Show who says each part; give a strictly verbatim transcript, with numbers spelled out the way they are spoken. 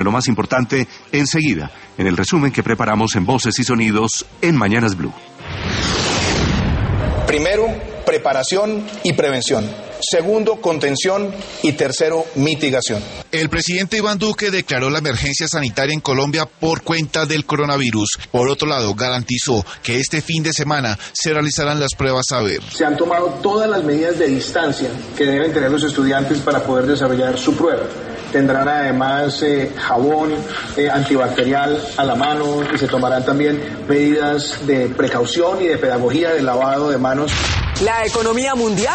Speaker 1: Lo más importante, enseguida, en el resumen que preparamos en Voces y Sonidos en Mañanas Blue.
Speaker 2: Primero, preparación y prevención. Segundo, contención. Y tercero, mitigación.
Speaker 3: El presidente Iván Duque declaró la emergencia sanitaria en Colombia por cuenta del coronavirus. Por otro lado, garantizó que este fin de semana se realizarán las pruebas Saber.
Speaker 4: Se han tomado todas las medidas de distancia que deben tener los estudiantes para poder desarrollar su prueba. Tendrán además eh, jabón eh, antibacterial a la mano y se tomarán también medidas de precaución y de pedagogía de lavado de manos.
Speaker 5: La economía mundial